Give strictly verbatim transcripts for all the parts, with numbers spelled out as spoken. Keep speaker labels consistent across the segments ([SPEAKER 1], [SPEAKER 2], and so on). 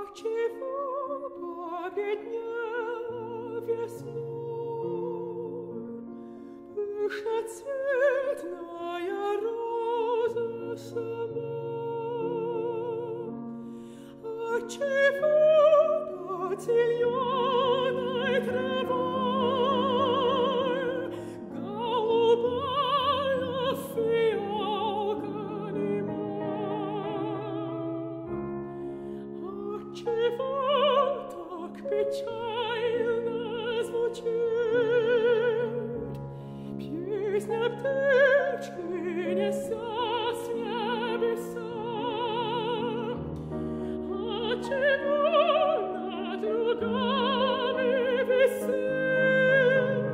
[SPEAKER 1] чего побледнела весной пышноцветная роза сама? Отчего под зеленой травой голубая фиалка нема? Отчего так печально звучит песня птички, несясь в небеса? Отчего над лугами висит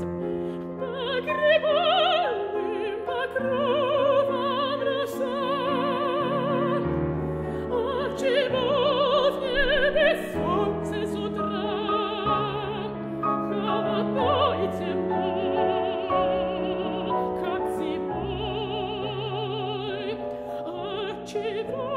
[SPEAKER 1] погребальным покровом роса? Отчего в небе солнце с утра холодно и темно, как зимой? Отчего